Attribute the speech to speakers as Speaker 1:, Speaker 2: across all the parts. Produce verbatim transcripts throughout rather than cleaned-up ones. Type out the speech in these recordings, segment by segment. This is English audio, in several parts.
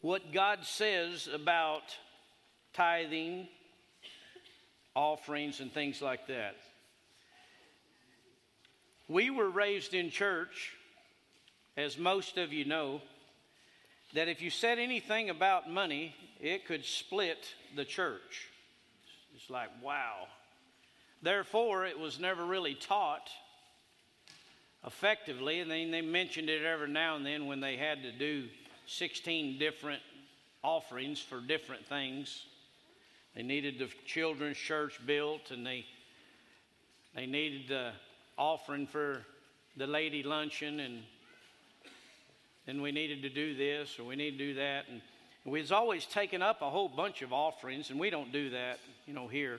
Speaker 1: what God says about tithing, offerings, and things like that. We were raised in church, as most of you know, that if you said anything about money, it could split the church. It's like, wow. Therefore, it was never really taught effectively, and then they mentioned it every now and then when they had to do sixteen different offerings for different things. They needed the children's church built, and they they needed the offering for the lady luncheon, and then we needed to do this or we need to do that, and we was always taking up a whole bunch of offerings, and we don't do that, you know, here.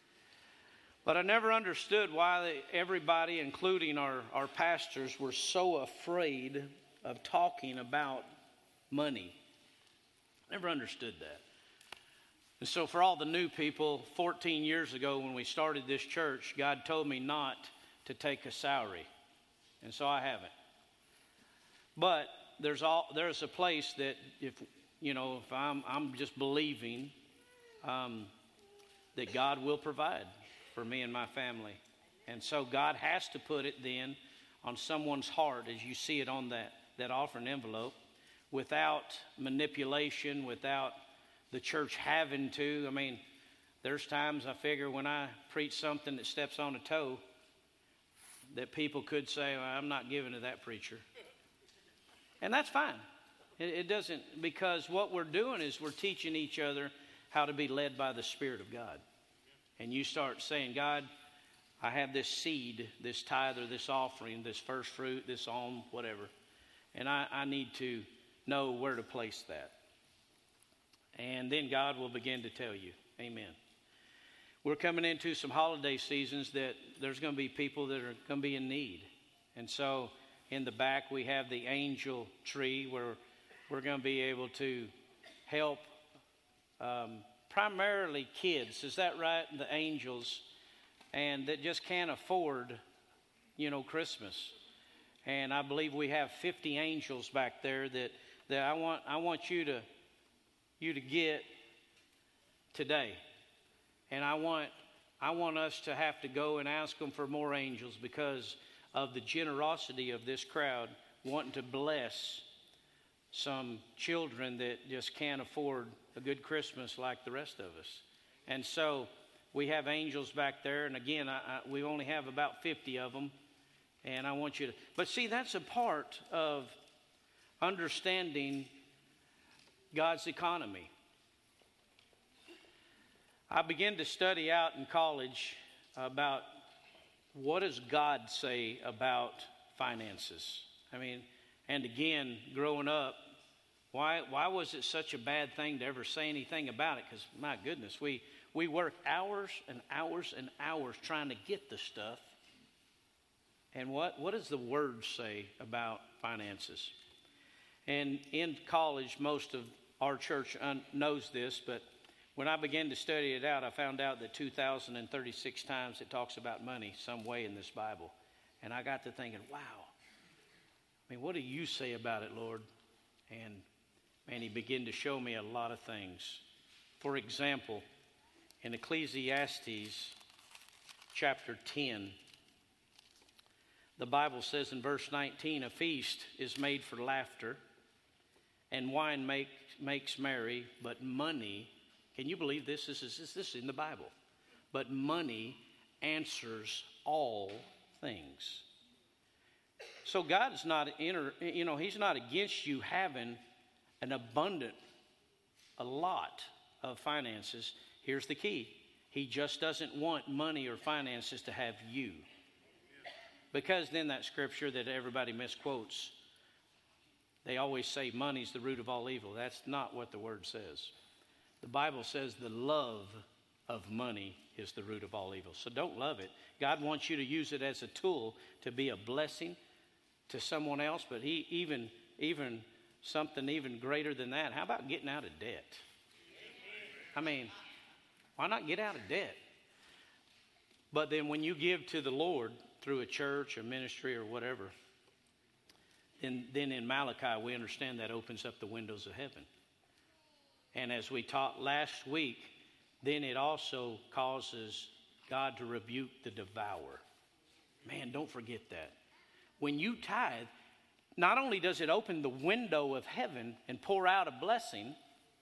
Speaker 1: But I never understood why they, everybody, including our, our pastors, were so afraid of talking about money. Never understood that. And so for all the new people, fourteen years ago when we started this church, God told me not to take a salary. And so I haven't. But there's all there's a place that if, you know, if I'm, I'm just believing um, that God will provide for me and my family. And so God has to put it then on someone's heart as you see it on that, that offering envelope, without manipulation, without the church having to. I mean, there's times I figure when I preach something that steps on a toe, that people could say, well, I'm not giving to that preacher. And that's fine. It, it doesn't, because what we're doing is we're teaching each other how to be led by the Spirit of God. And you start saying, God, I have this seed, this tithe or this offering, this first fruit, this alm, whatever. And I, I need to know where to place that. And then God will begin to tell you. Amen. We're coming into some holiday seasons that there's going to be people that are going to be in need. And so in the back we have the angel tree where we're going to be able to help um, primarily kids. Is that right? The angels. And that just can't afford, you know, Christmas. And I believe we have fifty angels back there that, that I want I want you to you to get today. And I want I want us to have to go and ask them for more angels because of the generosity of this crowd wanting to bless some children that just can't afford a good Christmas like the rest of us. And so we have angels back there. And again, I, I, we only have about fifty of them. And I want you to, but see, that's a part of understanding God's economy. I began to study out in college about what does God say about finances. I mean, and again, growing up, why why was it such a bad thing to ever say anything about it? Because my goodness, we we work hours and hours and hours trying to get the stuff. And what what does the Word say about finances? And in college, most of our church un- knows this, but when I began to study it out, I found out that two thousand thirty-six times it talks about money some way in this Bible. And I got to thinking, wow, I mean, what do you say about it, Lord? And man, he began to show me a lot of things. For example, in Ecclesiastes chapter ten, the Bible says in verse nineteen, a feast is made for laughter, and wine make, makes merry, but money, can you believe this? This is, this is in the Bible. But money answers all things. So God is not, inter, you know, he's not against you having an abundant, a lot of finances. Here's the key. He just doesn't want money or finances to have you. Because then that scripture that everybody misquotes, they always say money's the root of all evil. That's not what the word says. The Bible says the love of money is the root of all evil. So don't love it. God wants you to use it as a tool to be a blessing to someone else, but he even even something even greater than that. How about getting out of debt? I mean, why not get out of debt? But then when you give to the Lord through a church or ministry or whatever, then, then in Malachi we understand that opens up the windows of heaven. And as we taught last week, then it also causes God to rebuke the devourer. Man, don't forget that. When you tithe, not only does it open the window of heaven and pour out a blessing,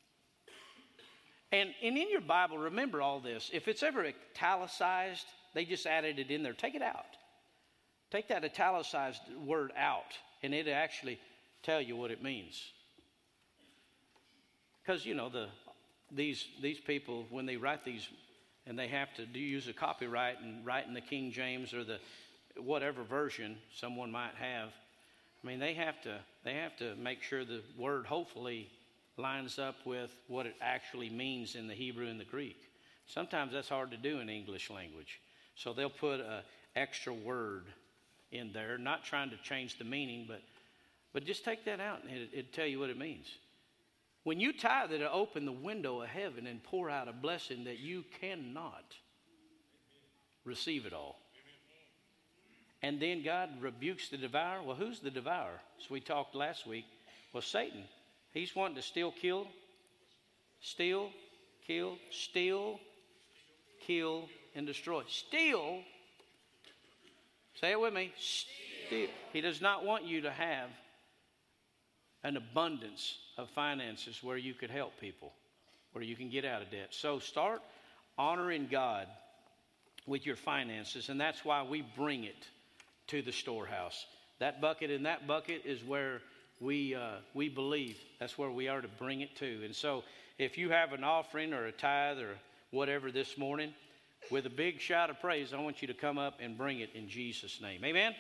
Speaker 1: and, and in your Bible, remember all this. If it's ever italicized, they just added it in there. Take it out. Take that italicized word out, and it'll actually tell you what it means. Because, you know, the these these people, when they write these, and they have to do, use a copyright and write in the King James or the whatever version someone might have, I mean, they have to they have to make sure the word hopefully lines up with what it actually means in the Hebrew and the Greek. Sometimes that's hard to do in English language. So they'll put an extra word in there, not trying to change the meaning, but but just take that out and it, it'll tell you what it means. When you tithe, it'll open the window of heaven and pour out a blessing that you cannot receive it all. And then God rebukes the devourer. Well, who's the devourer? As we talked last week, well, Satan. He's wanting to steal, kill, steal, kill, steal, kill, and destroy. Steal. Say it with me. Steal. He does not want you to have an abundance of finances where you could help people, where you can get out of debt. So start honoring God with your finances, and that's why we bring it to the storehouse. That bucket and that bucket is where we uh, we believe that's where we are to bring it to. And so if you have an offering or a tithe or whatever this morning, with a big shout of praise, I want you to come up and bring it in Jesus' name. Amen?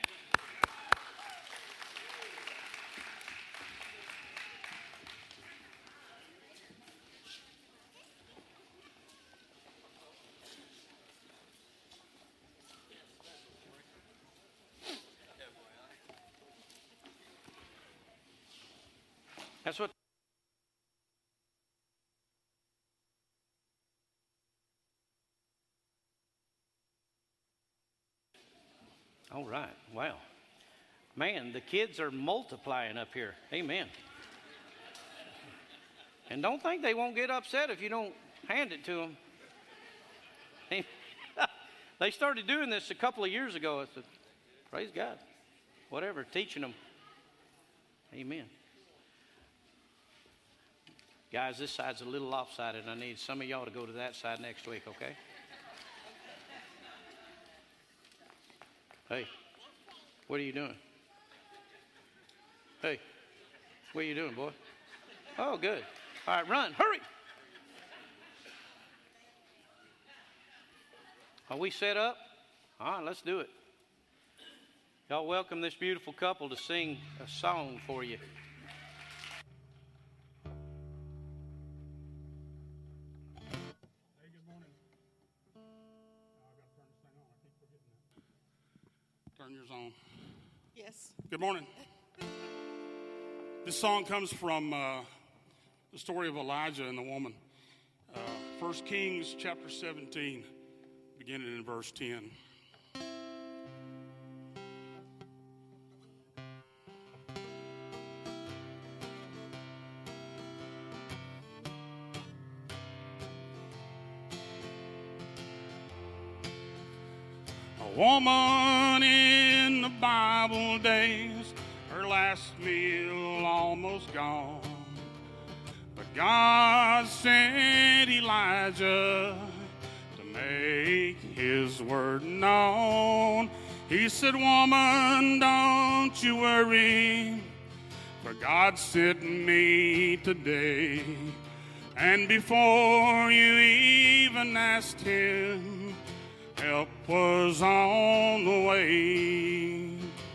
Speaker 1: That's what. All right. Wow. Man, the kids are multiplying up here. Amen. And don't think they won't get upset if you don't hand it to them. They started doing this a couple of years ago. I said, praise God. Whatever, teaching them. Amen. Guys, this side's a little lopsided. I need some of y'all to go to that side next week, okay? Hey, what are you doing? Hey, what are you doing, boy? Oh, good. All right, run, hurry. Are we set up? All right, let's do it. Y'all welcome this beautiful couple to sing a song for you.
Speaker 2: Turn yours on.
Speaker 3: Yes.
Speaker 2: Good morning. This song comes from uh, the story of Elijah and the woman. Uh, First Kings chapter seventeen, beginning in verse ten. A woman in the Bible days, her last meal almost gone. But God sent Elijah to make his word known. He said, woman, don't you worry, for God sent me today. And before you even asked him, help was on the way.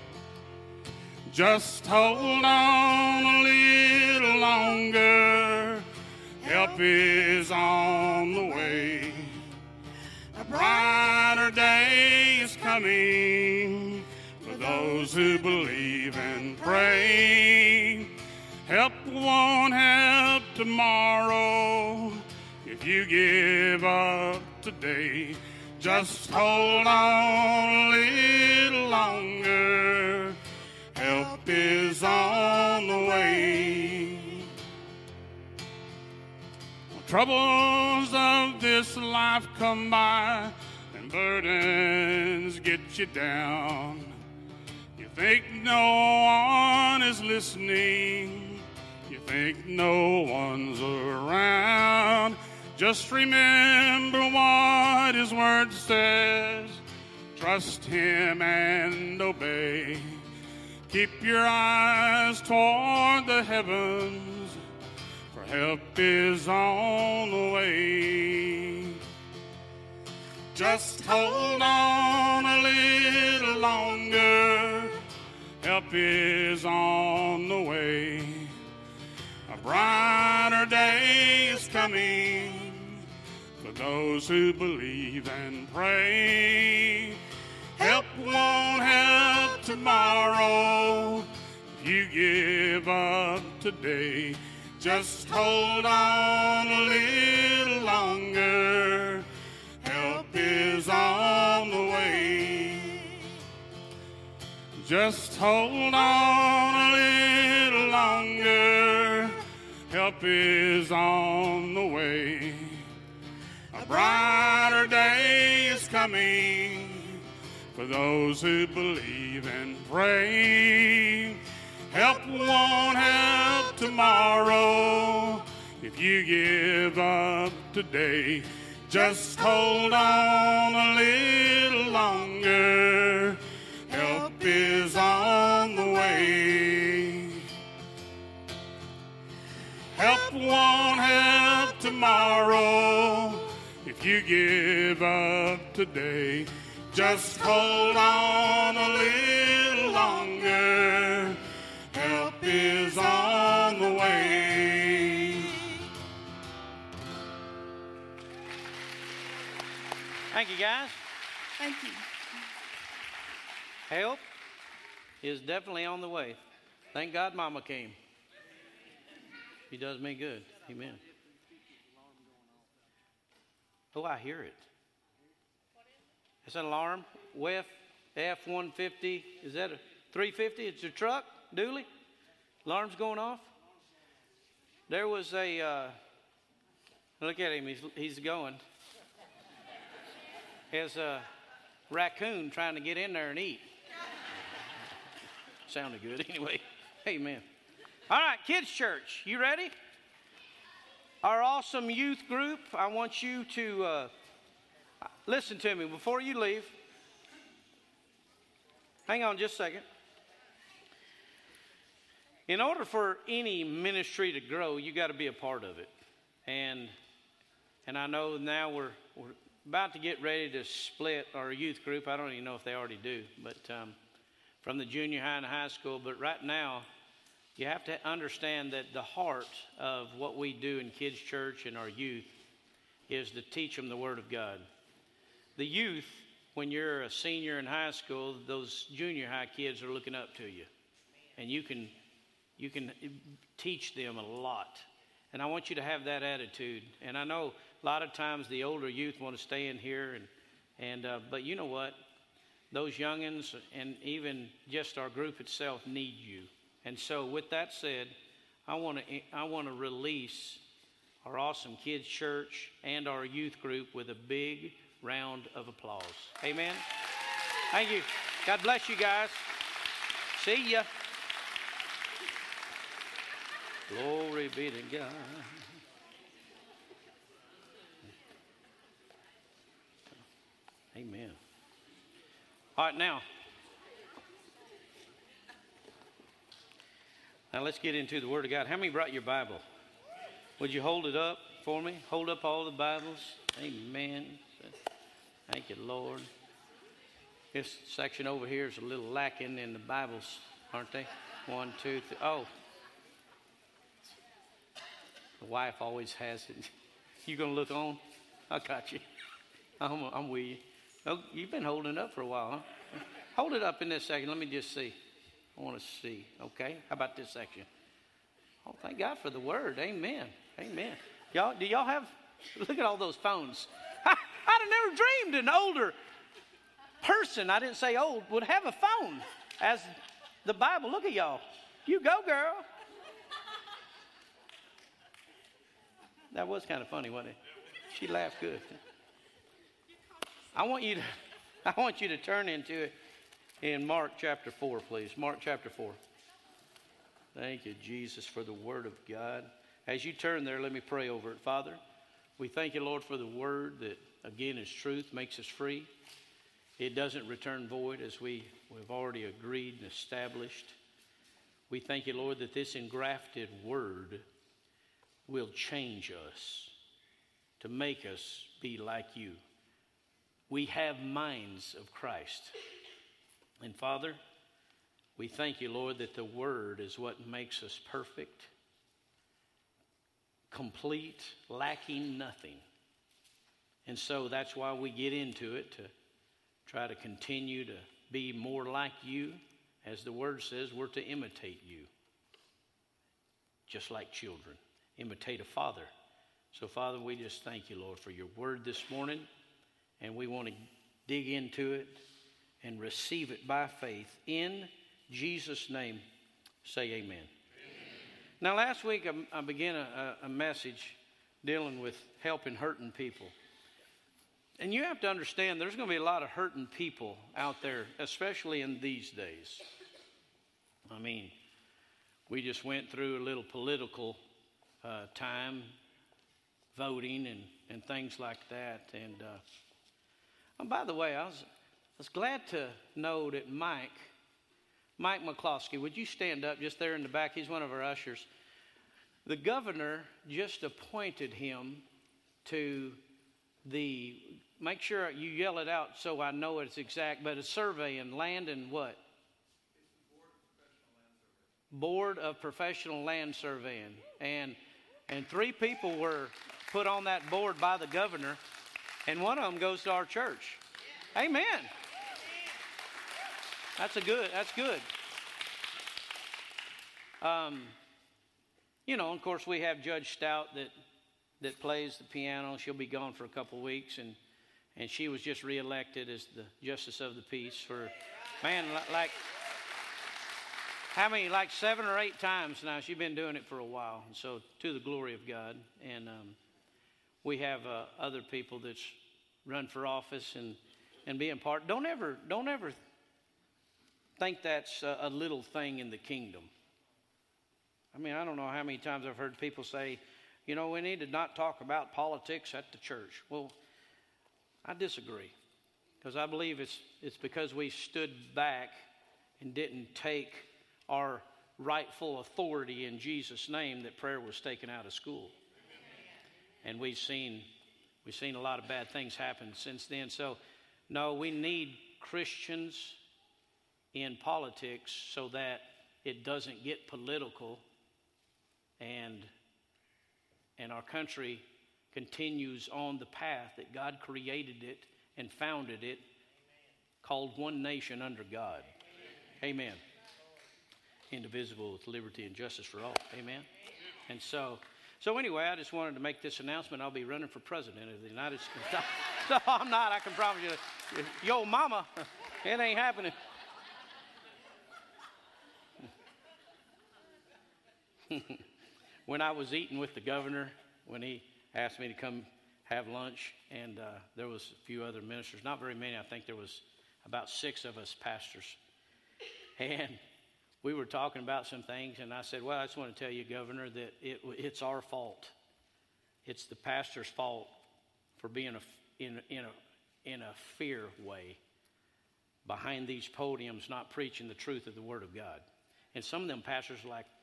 Speaker 2: Just hold on a little longer. Help is on the way. A brighter day is coming for those who believe and pray. Help won't help tomorrow if you give up today. Just hold on a little longer. Help is on the way. Troubles of this life come by and burdens get you down. You think no one is listening. You think no one's around. Just remember what His Word says. Trust Him and obey. Keep your eyes toward the heavens, for help is on the way. Just hold on a little longer. Help is on the way. A brighter day is coming for those who believe and pray. Help won't help tomorrow if you give up today. Just hold on a little longer. Help is on the way. Just hold on a little longer. Help is on the way. A brighter day is coming for those who believe and pray. Help won't help tomorrow if you give up today. Just hold on a little longer. Help is on the way. Help won't help tomorrow if you give up today. Just hold on a little longer. Help is on the way.
Speaker 1: Thank you, guys.
Speaker 3: Thank you.
Speaker 1: Help is definitely on the way. Thank God Mama came. He does me good. Amen. Oh, I hear it. It's an alarm. W E F F one fifty. Is that a three fifty? It's a truck, Dooley. Alarm's going off. There was a, uh, look at him. He's, he's going. There's a raccoon trying to get in there and eat. Sounded good anyway. Amen. All right, kids' church. You ready? Our awesome youth group, I want you to uh, listen to me before you leave. Hang on just a second. In order for any ministry to grow, you got to be a part of it. And and I know now we're we're about to get ready to split our youth group. I don't even know if they already do, but um, from the junior high and high school. But right now, you have to understand that the heart of what we do in kids' church and our youth is to teach them the Word of God. The youth, when you're a senior in high school, those junior high kids are looking up to you. And you can you can teach them a lot. And I want you to have that attitude. And I know a lot of times the older youth want to stay in here. and and uh, But you know what? Those youngins and even just our group itself need you. And so with that said, I want to I want to release our awesome kids church and our youth group with a big round of applause. Amen. Thank you. God bless you guys. See ya. Glory be to God. Amen. All right, now. Now let's get into the Word of God. How many brought your Bible? Would you hold it up for me? Hold up all the Bibles. Amen. Thank you, Lord. This section over here is a little lacking in the Bibles, aren't they? One, two, three. Oh. The wife always has it. You going to look on? I got you. I'm, I'm with you. Oh, you've been holding it up for a while, huh? Hold it up in this section. Let me just see. I want to see. Okay. How about this section? Oh, thank God for the Word. Amen. Amen. Y'all, do y'all have, look at all those phones. I, I'd have never dreamed an older person, I didn't say old, would have a phone as the Bible. Look at y'all. You go, girl. That was kind of funny, wasn't it? She laughed good. I want you to, I want you to turn into it in Mark chapter four, please. Mark chapter four. Thank you, Jesus, for the word of God. As you turn there, let me pray over it. Father, we thank you, Lord, for the word that, again, is truth, makes us free. It doesn't return void, as we, we've already agreed and established. We thank you, Lord, that this engrafted word will change us to make us be like you. We have minds of Christ. And Father, we thank you, Lord, that the word is what makes us perfect, complete, lacking nothing. And so that's why we get into it, to try to continue to be more like you. As the word says, we're to imitate you, just like children. Imitate a father. So, Father, we just thank you, Lord, for your word this morning. And we want to dig into it and receive it by faith. In Jesus' name, say amen. Amen. Now, last week I, I began a, a message dealing with helping hurting people. And you have to understand there's going to be a lot of hurting people out there, especially in these days. I mean, we just went through a little political uh, time, voting and, and things like that. And, uh, oh, by the way, I was, I was glad to know that Mike, Mike McCloskey, would you stand up just there in the back? He's one of our ushers. The governor just appointed him to the, make sure you yell it out so I know it's exact, but a survey in land and what? Board of Professional Land Surveying. And and three people were put on that board by the governor, and one of them goes to our church. Amen. That's a good, that's good. Um, you know, of course, we have Judge Stout that that plays the piano. She'll be gone for a couple of weeks, and and she was just reelected as the Justice of the Peace for, man, like, how many, like seven or eight times now. She's been doing it for a while, and so to the glory of God. And um, we have uh, other people that's run for office and and being part. Don't ever, don't ever think that's a, a little thing in the kingdom. I mean, I don't know how many times I've heard people say, you know, we need to not talk about politics at the church. Well, I disagree, because I believe it's it's because we stood back and didn't take our rightful authority in Jesus' name that prayer was taken out of school. And we've seen we've seen a lot of bad things happen since then. So, no, we need Christians in politics so that it doesn't get political and and our country continues on the path that God created it and founded it, called one nation under God. Amen. Indivisible with liberty and justice for all. Amen. And so, so anyway, I just wanted to make this announcement. I'll be running for president of the United States. No, I'm not. I can promise you. Yo, mama, it ain't happening. When I was eating with the governor, when he asked me to come have lunch, and uh, there was a few other ministers, not very many. I think there was about six of us pastors. And we were talking about some things, and I said, well, I just want to tell you, Governor, that it, it's our fault. It's the pastor's fault for being a, in, in, a, in a fear way behind these podiums, not preaching the truth of the Word of God. And some of them pastors are like,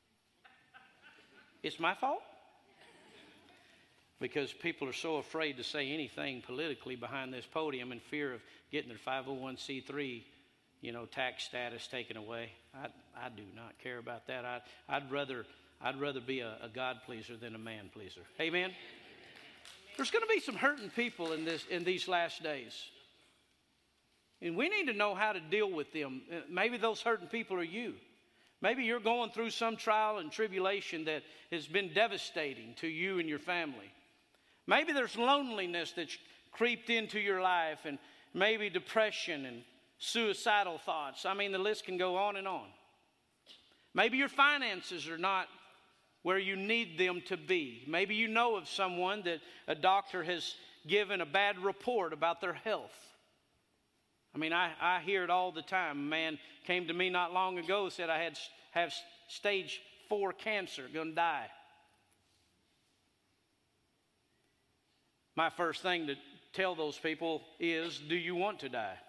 Speaker 1: it's my fault? Because people are so afraid to say anything politically behind this podium in fear of getting their five oh one c three, you know, tax status taken away. I I do not care about that. I I'd rather I'd rather be a, a God pleaser than a man pleaser. Amen. There's going to be some hurting people in this in these last days, and we need to know how to deal with them. Maybe those hurting people are you. Maybe you're going through some trial and tribulation that has been devastating to you and your family. Maybe there's loneliness that's creeped into your life, and maybe depression and suicidal thoughts. I mean, the list can go on and on. Maybe your finances are not where you need them to be. Maybe you know of someone that a doctor has given a bad report about their health. I mean, I, I hear it all the time. A man came to me not long ago, said I had have stage four cancer, going to die. My first thing to tell those people is, do you want to die?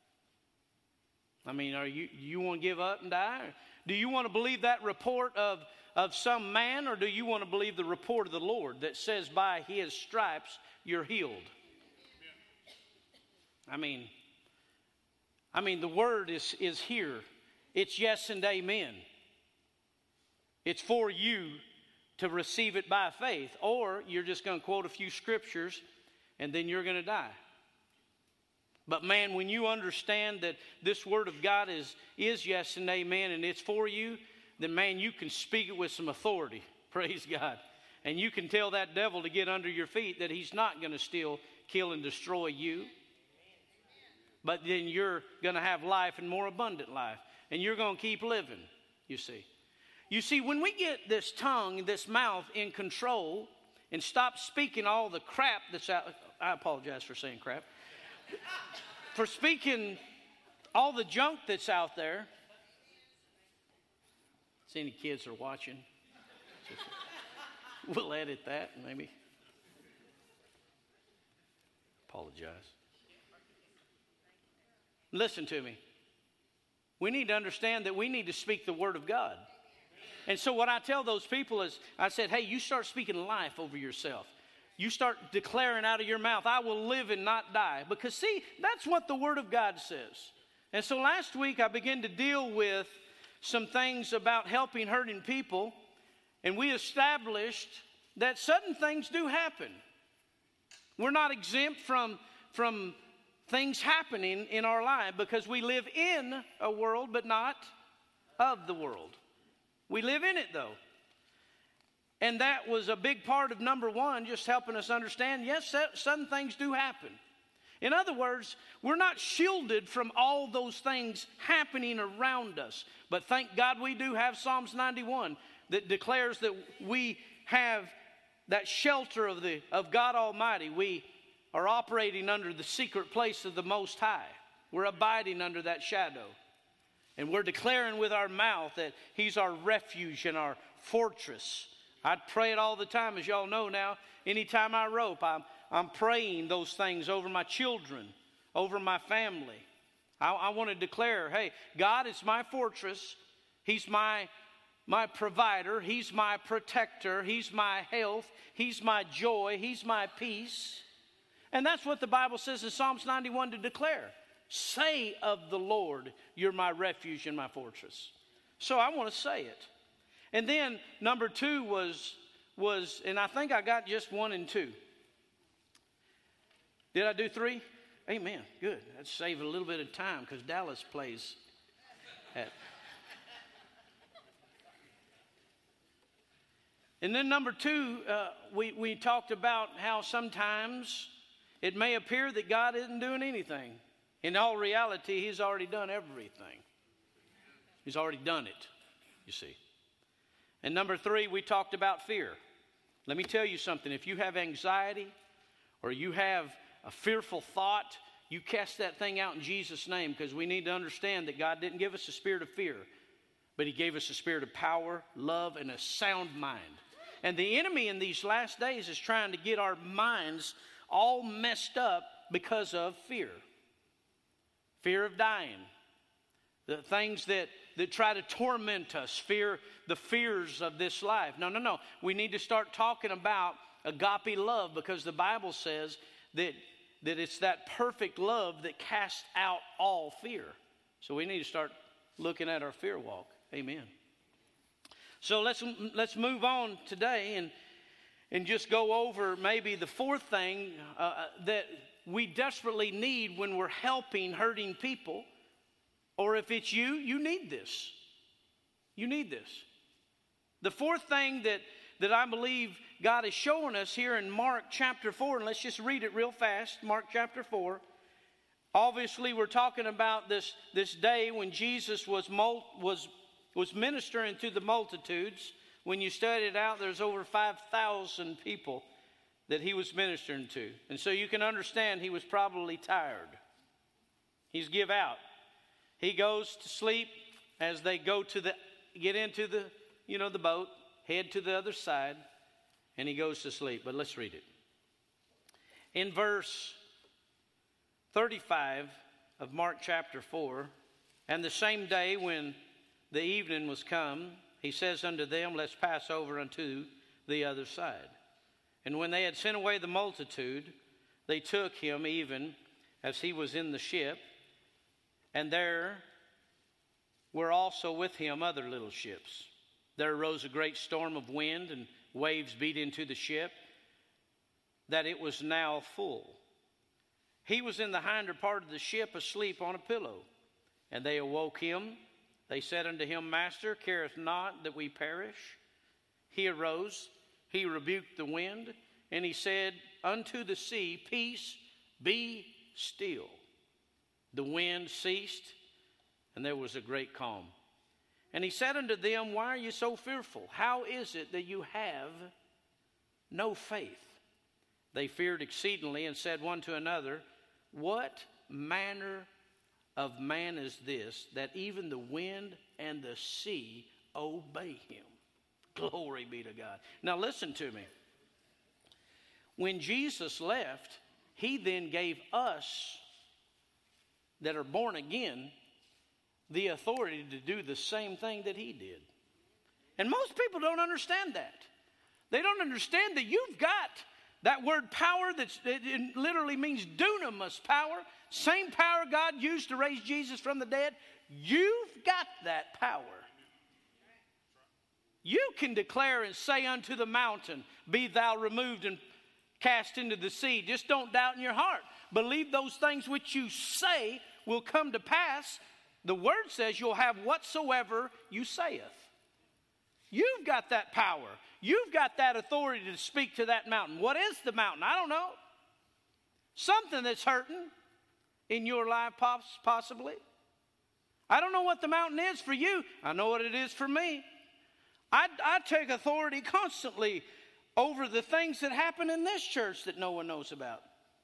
Speaker 1: I mean, are you you want to give up and die? Or do you want to believe that report of, of some man, or do you want to believe the report of the Lord that says by his stripes you're healed? I mean, I mean the word is, is here. It's yes and amen. It's for you to receive it by faith, or you're just going to quote a few scriptures and then you're going to die. But man, when you understand that this word of God is, is yes and amen and it's for you, then man, you can speak it with some authority. Praise God. And you can tell that devil to get under your feet that he's not going to steal, kill, and destroy you. But then you're going to have life and more abundant life. And you're going to keep living, you see. You see, when we get this tongue, this mouth in control and stop speaking all the crap that's out, I apologize for saying crap, for speaking all the junk that's out there. See any kids are watching? We'll edit that, maybe. Apologize. Listen to me. We need to understand that we need to speak the word of God. And so what I tell those people is, I said, hey, you start speaking life over yourself. You start declaring out of your mouth, I will live and not die. Because see, that's what the word of God says. And so last week I began to deal with some things about helping hurting people. And we established that sudden things do happen. We're not exempt from, from things happening in our life because we live in a world but not of the world. We live in it though. And that was a big part of number one, just helping us understand, yes, sudden things do happen. In other words, we're not shielded from all those things happening around us. But thank God we do have Psalms ninety-one that declares that we have that shelter of, the, of God Almighty. We are operating under the secret place of the Most High. We're abiding under that shadow. And we're declaring with our mouth that He's our refuge and our fortress. I pray it all the time, as y'all know now. Anytime I rope, I'm, I'm praying those things over my children, over my family. I, I want to declare, hey, God is my fortress. He's my, my provider. He's my protector. He's my health. He's my joy. He's my peace. And that's what the Bible says in Psalms ninety-one to declare. Say of the Lord, you're my refuge and my fortress. So I want to say it. And then number two was, was, and I think I got just one and two. Did I do three? Amen. Good. That'd save a little bit of time because Dallas plays at. And then number two, uh, we, we talked about how sometimes it may appear that God isn't doing anything. In all reality, He's already done everything. He's already done it, you see. And number three, we talked about fear. Let me tell you something. If you have anxiety or you have a fearful thought, you cast that thing out in Jesus' name, because we need to understand that God didn't give us a spirit of fear, but He gave us a spirit of power, love, and a sound mind. And the enemy in these last days is trying to get our minds all messed up because of fear. Fear of dying. The things that, that try to torment us. Fear, the fears of this life. No, no, no. We need to start talking about agape love, because the Bible says that, that it's that perfect love that casts out all fear. So we need to start looking at our fear walk. Amen. So let's let's move on today and and just go over maybe the fourth thing uh, that we desperately need when we're helping hurting people. Or if it's you, you need this. You need this. The fourth thing that, that I believe God is showing us here in Mark chapter four, and let's just read it real fast, Mark chapter four. Obviously, we're talking about this, this day when Jesus was, mul- was, was ministering to the multitudes, when you study it out, there's over five thousand people that he was ministering to. And so you can understand he was probably tired. He's give out. He goes to sleep as they go to the, get into the, you know, the boat, head to the other side, and he goes to sleep. But let's read it. In verse thirty-five of Mark chapter four, and the same day when the evening was come, he says unto them, let's pass over unto the other side. And when they had sent away the multitude, they took him even as he was in the ship, and there were also with him other little ships. There arose a great storm of wind, and waves beat into the ship, that it was now full. He was in the hinder part of the ship, asleep on a pillow. And they awoke him. They said unto him, Master, carest not that we perish? He arose, he rebuked the wind, and he said unto the sea, Peace, be still. The wind ceased, and there was a great calm. And he said unto them, Why are you so fearful? How is it that you have no faith? They feared exceedingly and said one to another, What manner of man is this, that even the wind and the sea obey him? Glory be to God. Now listen to me. When Jesus left, he then gave us that are born again the authority to do the same thing that he did. And most people don't understand that. They don't understand that you've got that word power, that's, it literally means dunamis power. Same power God used to raise Jesus from the dead. You've got that power. You can declare and say unto the mountain, Be thou removed and cast into the sea. Just don't doubt in your heart. Believe those things which you say will come to pass. The word says you'll have whatsoever you saith. You've got that power. You've got that authority to speak to that mountain. What is the mountain? I don't know. Something that's hurting in your life, possibly. I don't know what the mountain is for you. I know what it is for me. I, I take authority constantly over the things that happen in this church that no one knows about.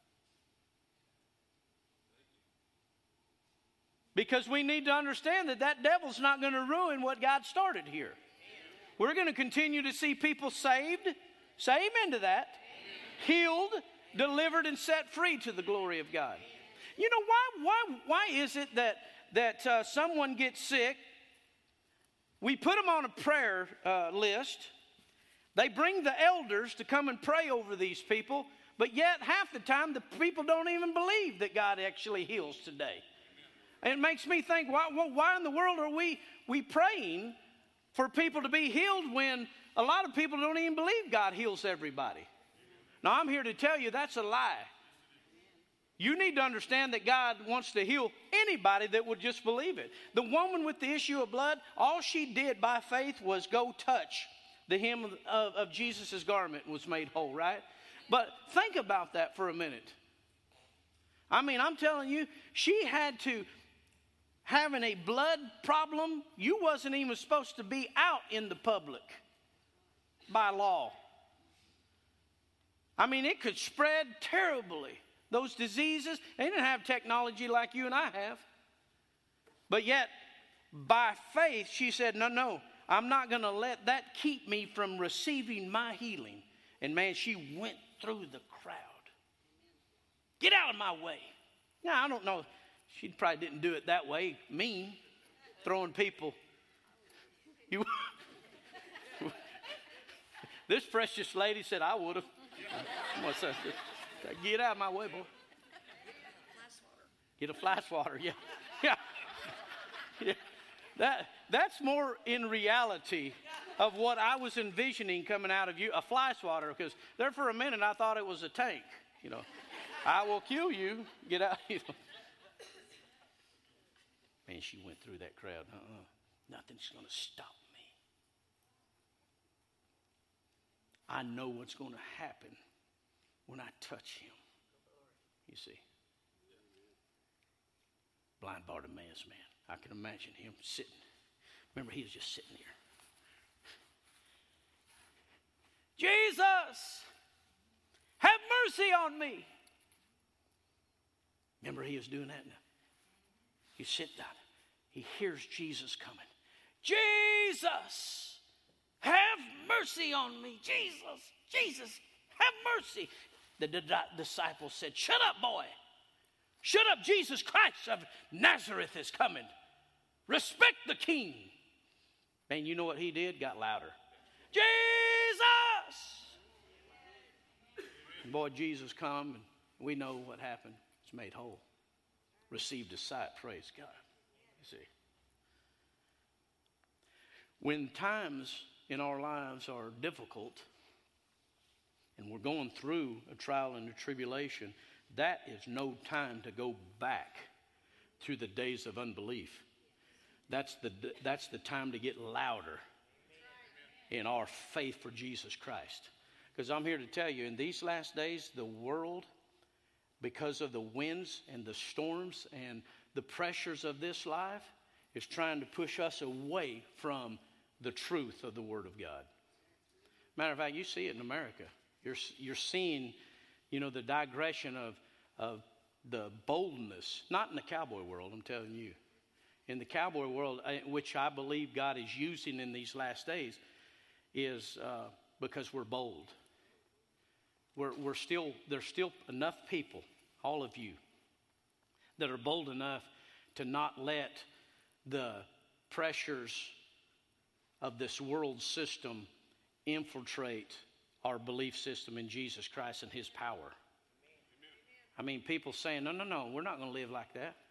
Speaker 1: Because we need to understand that that devil's not going to ruin what God started here. We're going to continue to see people saved. Say amen to that. Healed, delivered, and set free to the glory of God. You know, why, why, why is it that, that uh, someone gets sick? We put them on a prayer uh, list. They bring the elders to come and pray over these people. But yet, half the time, the people don't even believe that God actually heals today. And it makes me think, why, why in the world are we, we praying for people to be healed when a lot of people don't even believe God heals everybody? Now, I'm here to tell you that's a lie. You need to understand that God wants to heal anybody that would just believe it. The woman with the issue of blood, all she did by faith was go touch the hem of, of, of Jesus' garment and was made whole, right? But think about that for a minute. I mean, I'm telling you, she had to, having a blood problem, you wasn't even supposed to be out in the public by law. I mean, it could spread terribly. Those diseases, they didn't have technology like you and I have. But yet, by faith, she said, no, no, I'm not going to let that keep me from receiving my healing. And man, she went through the crowd. Get out of my way. Now, I don't know. She probably didn't do it that way, mean, throwing people. You, this precious lady said, I would have. What's that? Get out of my way, boy. Get a fly swatter, yeah. Yeah. Yeah. That, that's more in reality of what I was envisioning coming out of you, a fly swatter, because there for a minute I thought it was a tank, you know. I will kill you. Get out. You know. Man, she went through that crowd. Uh-uh. Nothing's going to stop me. I know what's going to happen when I touch him. You see. Blind Bartimaeus, man. I can imagine him sitting. Remember, he was just sitting there. Jesus, have mercy on me. Remember, he was doing that now. He sit down. He hears Jesus coming. Jesus, have mercy on me. Jesus, Jesus, have mercy. The di- disciples said, shut up, boy. Shut up, Jesus Christ of Nazareth is coming. Respect the king. And you know what he did? Got louder. Jesus! And boy, Jesus come, and we know what happened. It's made whole. Received his sight. Praise God. You see. When times in our lives are difficult and we're going through a trial and a tribulation, that is no time to go back through the days of unbelief. That's the, that's the time to get louder in our faith for Jesus Christ. Because I'm here to tell you, in these last days, the world, because of the winds and the storms and the pressures of this life, is trying to push us away from the truth of the Word of God. Matter of fact, you see it in America. You're, you're seeing, you know, the digression of, of the boldness, not in the cowboy world, I'm telling you. In the cowboy world, which I believe God is using in these last days, is uh, because we're bold. We're, we're still, there's still enough people, all of you, that are bold enough to not let the pressures of this world system infiltrate our belief system in Jesus Christ and his power. I mean, people saying, no, no, no, we're not going to live like that.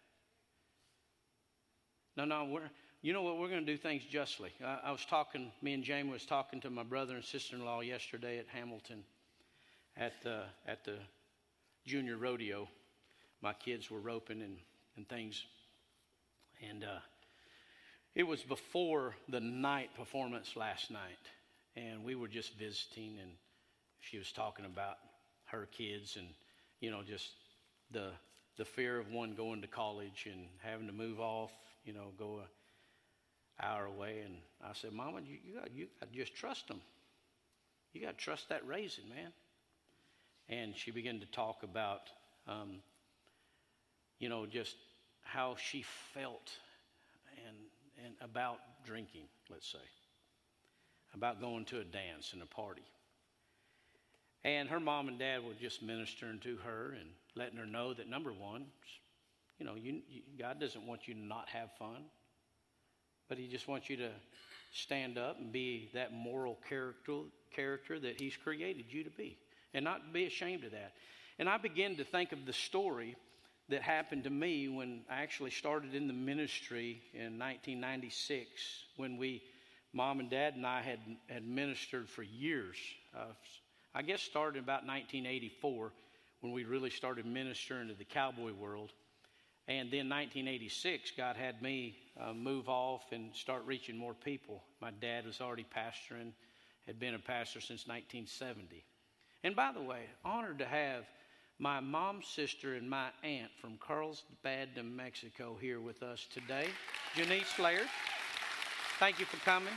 Speaker 1: No, no, we're, you know what, we're going to do things justly. I, I was talking, me and Jamie was talking to my brother and sister-in-law yesterday at Hamilton at the, at the junior rodeo. My kids were roping and, and things. And uh, it was before the night performance last night. And we were just visiting, and she was talking about her kids and, you know, just the the fear of one going to college and having to move off, you know, go an hour away. And I said, Mama, you, you got you got to just trust them. You got to trust that raising, man. And she began to talk about, um, you know, just how she felt and and about drinking, let's say, about going to a dance and a party. And her mom and dad were just ministering to her and letting her know that, number one, you know, you, you, God doesn't want you to not have fun, but he just wants you to stand up and be that moral character, character that he's created you to be, and not be ashamed of that. And I began to think of the story that happened to me when I actually started in the ministry in nineteen ninety-six, when we, Mom and Dad and I had, had ministered for years. Uh, I guess started in about nineteen eighty-four when we really started ministering to the cowboy world. And then nineteen eighty-six, God had me uh, move off and start reaching more people. My dad was already pastoring, had been a pastor since nineteen seventy. And by the way, honored to have my mom's sister and my aunt from Carlsbad, New Mexico here with us today, Janice Laird. Thank you for coming.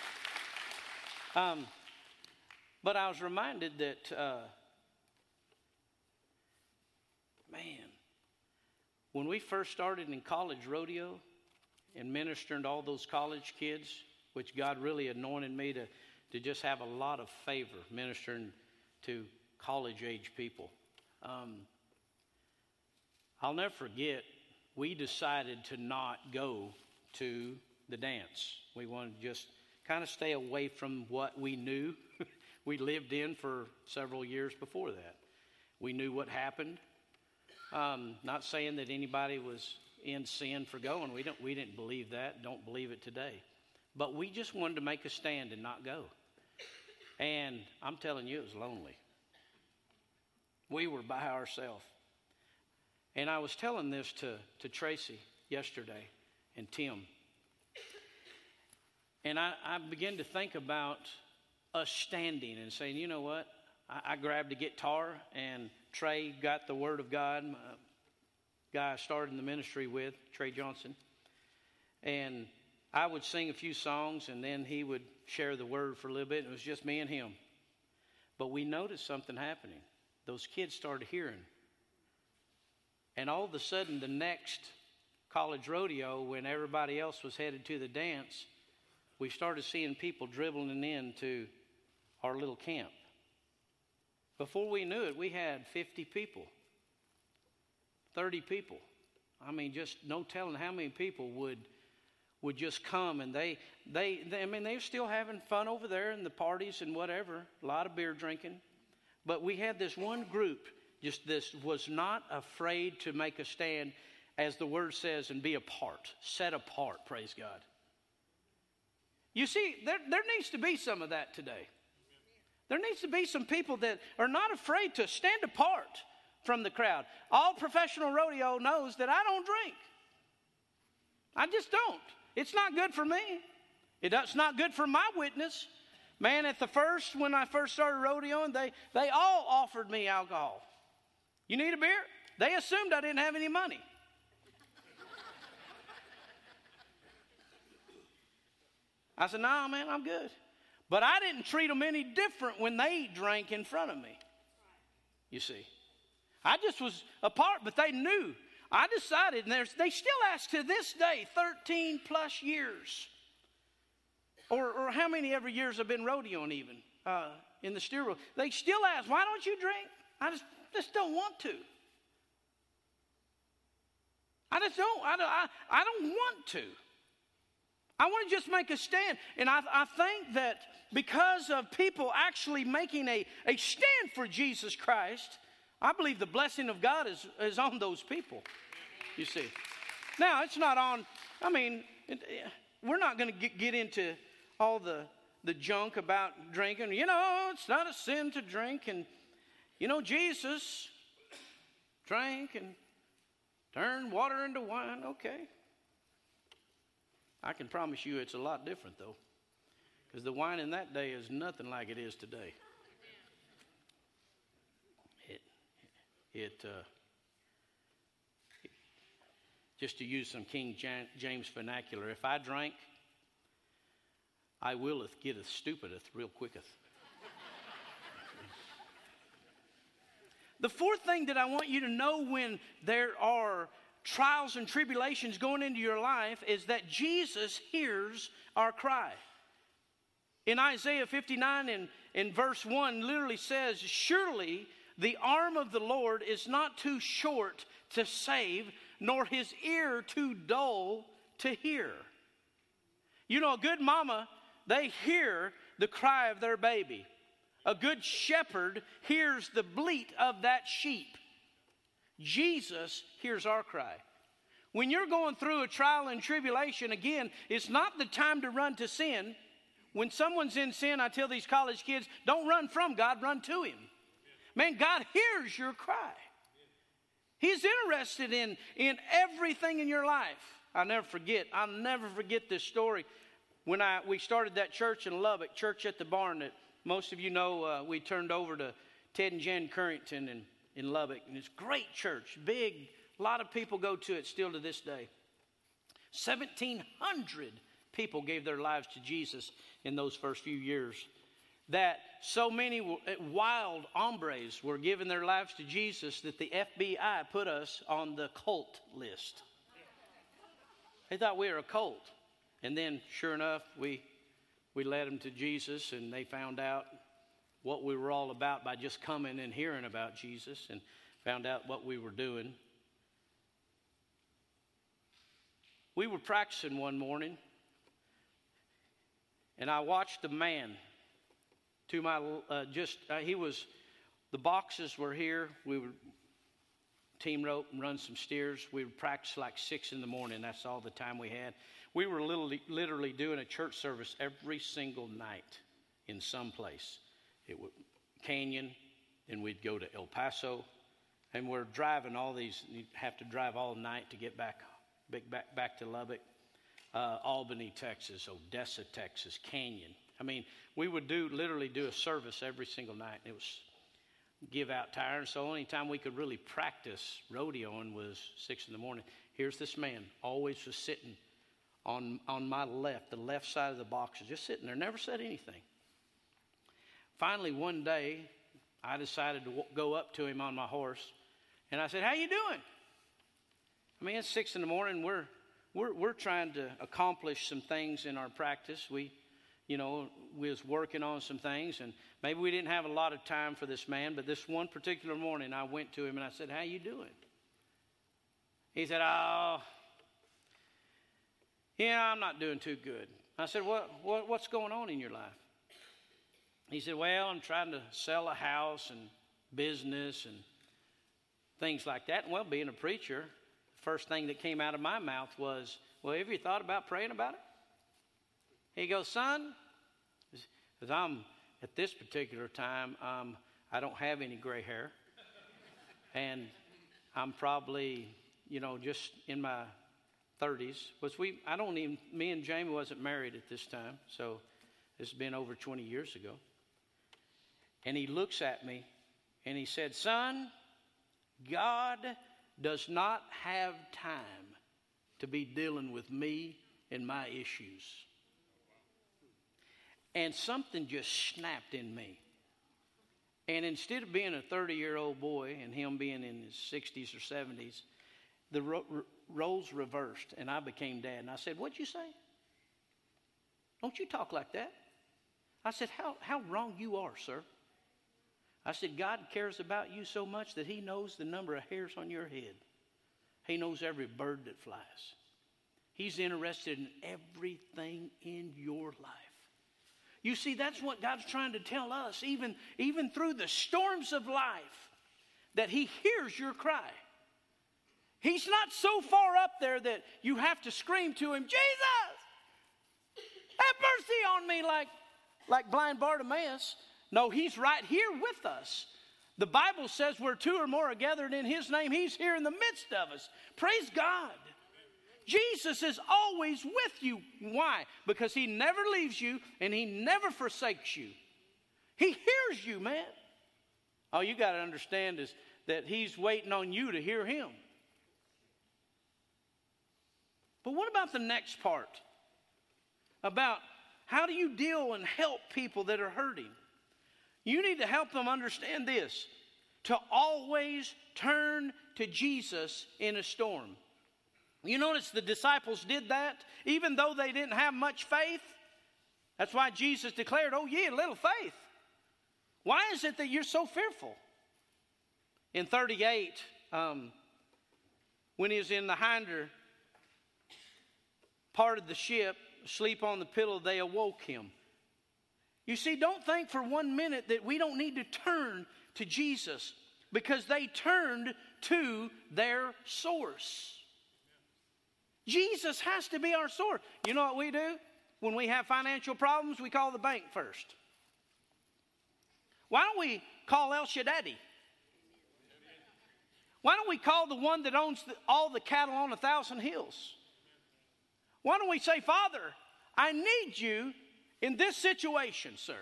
Speaker 1: Um, but I was reminded that, uh, man, when we first started in college rodeo and ministering to all those college kids, which God really anointed me to, to just have a lot of favor ministering to college-age people. Um, I'll never forget, we decided to not go to the dance. We wanted to just kind of stay away from what we knew. We lived in for several years before that. We knew what happened. Um, not saying that anybody was in sin for going. We don't. We didn't believe that. Don't believe it today. But we just wanted to make a stand and not go. And I'm telling you, it was lonely. We were by ourselves. And I was telling this to, to Tracy yesterday and Tim. And I, I began to think about us standing and saying, you know what? I, I grabbed a guitar, and Trey got the Word of God. My guy I started in the ministry with, Trey Johnson. And I would sing a few songs, and then he would share the Word for a little bit. And it was just me and him. But we noticed something happening. Those kids started hearing. And all of a sudden, the next college rodeo, when everybody else was headed to the dance, we started seeing people dribbling into our little camp. Before we knew it, we had fifty people, thirty people. I mean, just no telling how many people would would just come, and they, they, they, I mean, they were still having fun over there in the parties and whatever, a lot of beer drinking. But we had this one group, just this, was not afraid to make a stand, as the word says, and be apart, set apart, praise God. You see, there, there needs to be some of that today. There needs to be some people that are not afraid to stand apart from the crowd. All professional rodeo knows that I don't drink. I just don't. It's not good for me. It's not good for my witness. Man, at the first, when I first started rodeoing, they, they all offered me alcohol. You need a beer? They assumed I didn't have any money. I said, no, man, I'm good. But I didn't treat them any different when they drank in front of me. You see. I just was apart, but they knew. I decided, and they still ask to this day, thirteen plus years. Or, or how many every years I've been rodeoing even uh, in the steer room. They still ask, why don't you drink? I just, just don't want to. I just don't. I don't, I, I don't want to. I want to just make a stand. And I, I think that because of people actually making a, a stand for Jesus Christ, I believe the blessing of God is, is on those people, you see. Now, it's not on, I mean, it, we're not going to get, get into all the, the junk about drinking. You know, it's not a sin to drink. And, you know, Jesus drank and turned water into wine. Okay. I can promise you it's a lot different, though, because the wine in that day is nothing like it is today. It, it, uh, it just to use some King James vernacular, if I drank, I willeth, getteth, stupideth, real quicketh. The fourth thing that I want you to know when there are trials and tribulations going into your life is that Jesus hears our cry. In Isaiah fifty-nine and in verse one literally says, surely the arm of the Lord is not too short to save, nor his ear too dull to hear. You know, a good mama, they hear the cry of their baby. A good shepherd hears the bleat of that sheep. Jesus hears our cry. When you're going through a trial and tribulation, again, it's not the time to run to sin. When someone's in sin, I tell these college kids, don't run from God, run to him. Man, God hears your cry. He's interested in, in everything in your life. I'll never forget, I'll never forget this story. When I we started that church in Lubbock, Church at the Barn, that most of you know, uh, we turned over to Ted and Jen Currington in, in Lubbock. And it's a great church, big. A lot of people go to it still to this day. seventeen hundred people gave their lives to Jesus in those first few years. That so many wild hombres were giving their lives to Jesus that the F B I put us on the cult list. They thought we were a cult. And then, sure enough, we, we led them to Jesus, and they found out what we were all about by just coming and hearing about Jesus, and found out what we were doing. We were practicing one morning, and I watched a man to my, uh, just, uh, he was, the boxes were here. We would team rope and run some steers. We would practice like six in the morning. That's all the time we had. We were literally, literally doing a church service every single night in some place. It would Canyon, then we'd go to El Paso, and we're driving all these. You have to drive all night to get back, back, back to Lubbock, uh, Albany, Texas, Odessa, Texas, Canyon. I mean, we would do literally do a service every single night. It was give out tires. So the only time we could really practice rodeoing was six in the morning. Here's this man, always was sitting on, on my left, the left side of the boxes, just sitting there, never said anything. finally one day, I decided to go up to him on my horse, and I said, "How you doing?" I mean, it's six in the morning. We're we're we're trying to accomplish some things in our practice. We, you know, we was working on some things, and maybe we didn't have a lot of time for this man. But this one particular morning, I went to him and I said, "How you doing?" He said, "Oh, yeah, I'm not doing too good." I said, "What what what's going on in your life?" He said, "Well, I'm trying to sell a house and business and things like that." Well, being a preacher, the first thing that came out of my mouth was, "Well, have you thought about praying about it?" He goes, "Son," because I'm at this particular time, um, I don't have any gray hair, and I'm probably, you know, just in my thirties. Was we? I don't even. Me and Jamie wasn't married at this time, so this has been over twenty years ago. And he looks at me and he said, "Son, God does not have time to be dealing with me and my issues." And something just snapped in me. And instead of being a thirty-year-old boy and him being in his sixties or seventies, the ro- r- roles reversed and I became dad. And I said, "What'd you say? Don't you talk like that?" I said, how, how wrong you are, sir. I said, God cares about you so much that he knows the number of hairs on your head. He knows every bird that flies. He's interested in everything in your life. You see, that's what God's trying to tell us, even, even through the storms of life, that he hears your cry. He's not so far up there that you have to scream to him, "Jesus, have mercy on me," like, like blind Bartimaeus. No, he's right here with us. The Bible says where two or more are gathered in his name, he's here in the midst of us. Praise God. Jesus is always with you. Why? Because he never leaves you and he never forsakes you. He hears you, man. All you got to understand is that he's waiting on you to hear him. But what about the next part? About how do you deal and help people that are hurting? You need to help them understand this: to always turn to Jesus in a storm. You notice the disciples did that, even though they didn't have much faith. That's why Jesus declared, "Oh, ye little faith. Why is it that you're so fearful?" In thirty-eight, um, when he was in the hinder part of the ship, asleep on the pillow, they awoke him. You see, don't think for one minute that we don't need to turn to Jesus, because they turned to their source. Jesus has to be our source. You know what we do? When we have financial problems, we call the bank first. Why don't we call El Shaddai? Why don't we call the one that owns the, all the cattle on a thousand hills? Why don't we say, "Father, I need you in this situation, sir"?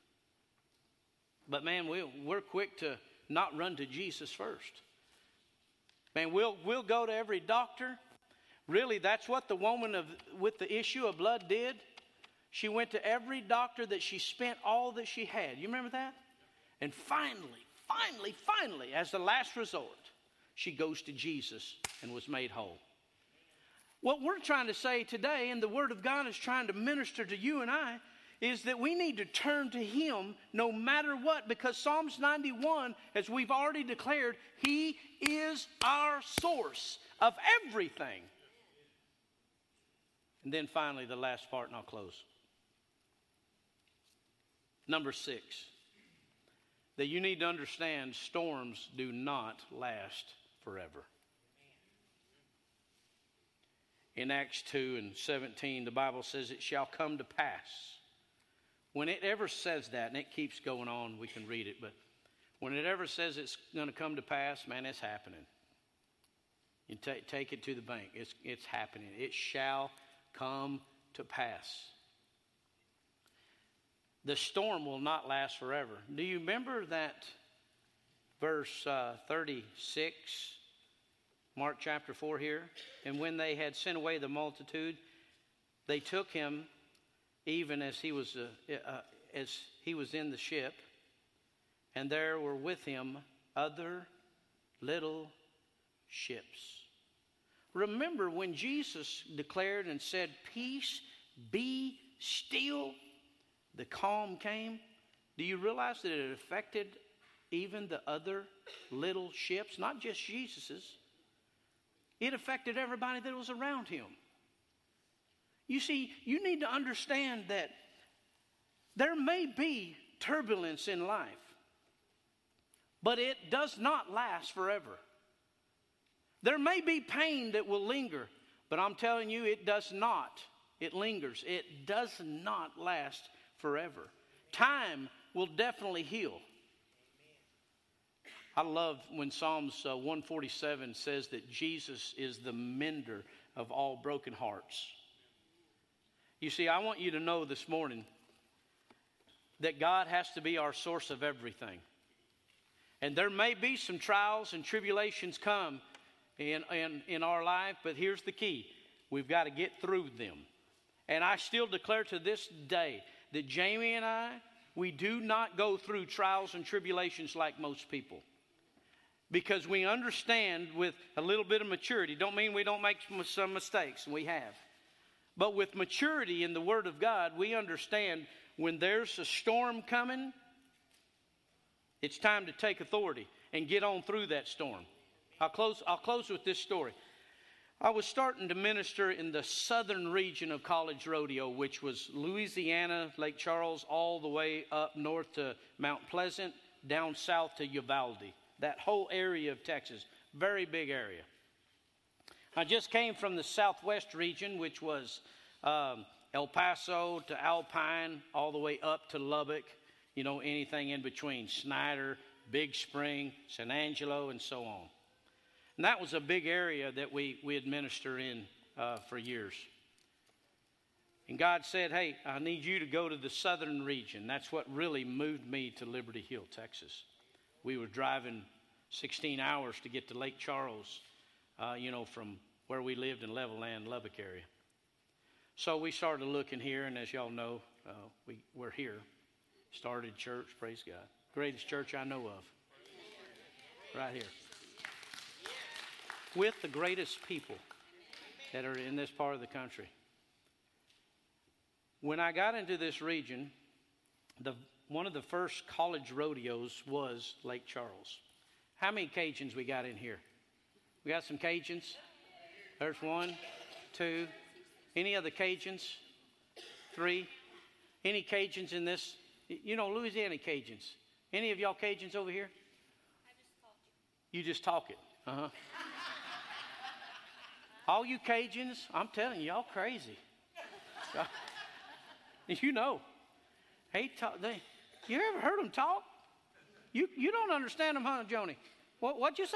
Speaker 1: But man, we'll, we're quick to not run to Jesus first. Man, we'll, we'll go to every doctor. Really, that's what the woman of, with the issue of blood did. She went to every doctor that she spent all that she had. You remember that? And finally, finally, finally, as the last resort, she goes to Jesus and was made whole. What we're trying to say today, and the Word of God is trying to minister to you and I, is that we need to turn to him no matter what, because Psalms ninety-one, as we've already declared, he is our source of everything. And then finally, the last part, and I'll close. Number six, that you need to understand, storms do not last forever. In Acts two and seventeen, the Bible says, "It shall come to pass." When it ever says that, and it keeps going on, we can read it, but when it ever says it's going to come to pass, man, it's happening. You take, take it to the bank. It's, it's happening. It shall come to pass. The storm will not last forever. Do you remember that verse uh, thirty-six, Mark chapter four here? "And when they had sent away the multitude, they took him even as he was uh, uh, as he was in the ship, and there were with him other little ships. Remember when Jesus declared and said, "Peace, be still," the calm came. Do you realize that it affected even the other little ships, not just Jesus's? It affected everybody that was around him. You see, you need to understand that there may be turbulence in life, but it does not last forever. There may be pain that will linger, but I'm telling you, it does not. It lingers. It does not last forever. Time will definitely heal. I love when Psalms uh, one forty-seven says that Jesus is the mender of all broken hearts. You see, I want you to know this morning that God has to be our source of everything. And there may be some trials and tribulations come in, in, in our life, but here's the key. We've got to get through them. And I still declare to this day that Jamie and I, we do not go through trials and tribulations like most people. Because we understand with a little bit of maturity. Don't mean we don't make some mistakes, we have. But with maturity in the Word of God, we understand when there's a storm coming, it's time to take authority and get on through that storm. I'll close, I'll close with this story. I was starting to minister in the southern region of College Rodeo, which was Louisiana, Lake Charles, all the way up north to Mount Pleasant, down south to Uvalde. That whole area of Texas, very big area. I just came from the southwest region, which was um, El Paso to Alpine, all the way up to Lubbock, you know, anything in between, Snyder, Big Spring, San Angelo, and so on. And that was a big area that we, we had ministered in uh, for years. And God said, hey, I need you to go to the southern region. That's what really moved me to Liberty Hill, Texas. We were driving sixteen hours to get to Lake Charles, uh, you know, from where we lived in Levelland, Lubbock area. So we started looking here, and as y'all know, uh, we, we're here. Started church, praise God. Greatest church I know of. Right here. With the greatest people that are in this part of the country. When I got into this region, the one of the first college rodeos was Lake Charles. How many Cajuns we got in here? We got some Cajuns? There's one, two. Any other Cajuns? Three. Any Cajuns in this? You know, Louisiana Cajuns. Any of y'all Cajuns over here?
Speaker 3: I just talk it.
Speaker 1: You just talk it. Uh-huh. All you Cajuns, I'm telling you, y'all crazy. You know. Hey, talk, they, you ever heard them talk? You you don't understand them, huh, Joni? What, what'd you say?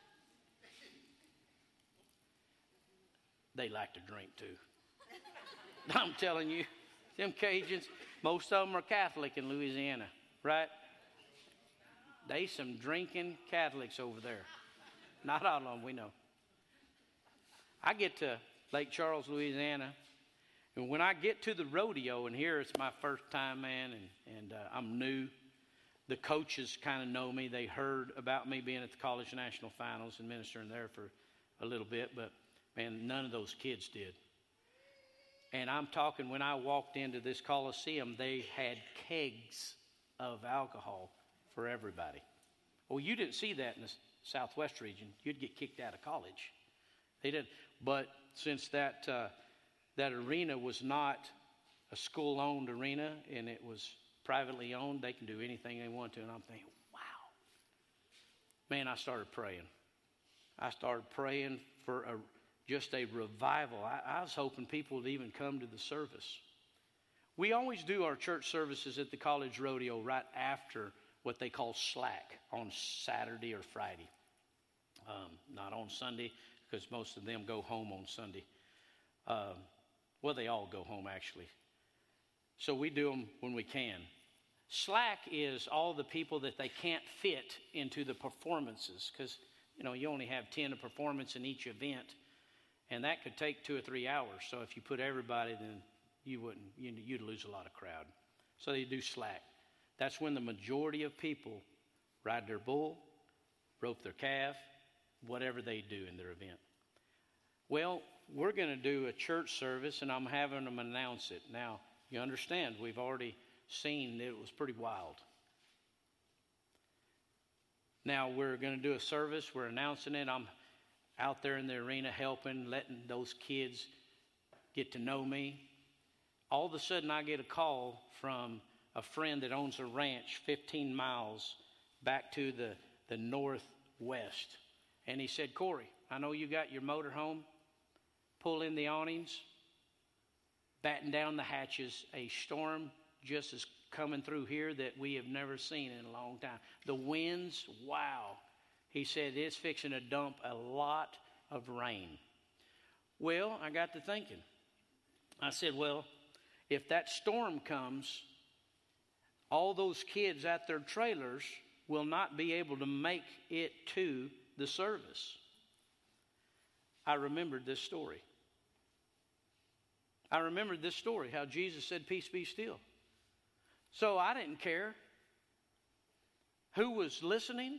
Speaker 1: They like to drink, too. I'm telling you, them Cajuns, most of them are Catholic in Louisiana, right? They some drinking Catholics over there. Not all of them, we know. I get to Lake Charles, Louisiana, and when I get to the rodeo, and here it's my first time, man, and, and uh, I'm new. The coaches kind of know me. They heard about me being at the college national finals and ministering there for a little bit, but, man, none of those kids did. And I'm talking, when I walked into this Coliseum, they had kegs of alcohol for everybody. Well, you didn't see that in the southwest region. You'd get kicked out of college. They did. But since that uh, that arena was not a school-owned arena and it was privately owned, they can do anything they want to. And I'm thinking, wow. Man, I started praying. I started praying for a, just a revival. I, I was hoping people would even come to the service. We always do our church services at the College Rodeo right after what they call slack on Saturday or Friday. Um, not on Sunday, because most of them go home on Sunday. Um, well, they all go home, actually. So we do them when we can. Slack is all the people that they can't fit into the performances, because, you know, you only have ten a performance in each event, and that could take two or three hours. So if you put everybody, then you wouldn't, you'd lose a lot of crowd. So they do slack. That's when the majority of people ride their bull, rope their calf, whatever they do in their event. Well, we're going to do a church service, and I'm having them announce it. Now, you understand, we've already seen that it was pretty wild. Now, we're going to do a service. We're announcing it. I'm out there in the arena helping, letting those kids get to know me. All of a sudden, I get a call from a friend that owns a ranch fifteen miles back to the, the northwest. And he said, Corey, I know you got your motor home. Pull in the awnings, batten down the hatches. A storm just is coming through here that we have never seen in a long time. The winds, wow. He said it's fixing to dump a lot of rain. Well, I got to thinking. I said, well, if that storm comes, all those kids at their trailers will not be able to make it to the service. I remembered this story. I remembered this story, how Jesus said, peace be still. So I didn't care who was listening.